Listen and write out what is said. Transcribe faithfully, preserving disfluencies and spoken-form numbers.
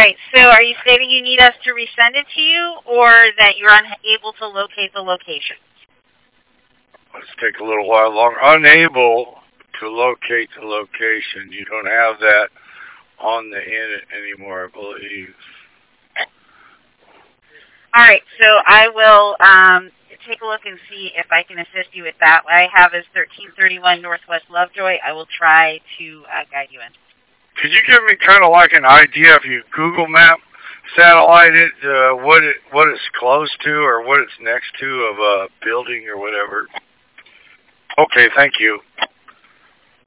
right, so are you stating you need us to resend it to you, or that you're unable to locate the location? Let's take a little while longer. Unable to locate the location. You don't have that on the in anymore, I believe. All right, so I will um, take a look and see if I can assist you with that. What I have is thirteen thirty-one Northwest Lovejoy. I will try to uh, guide you in. Could you give me kind of like an idea if you Google Map satellite it, uh, what it what it's close to or what it's next to of a building or whatever? Okay, thank you.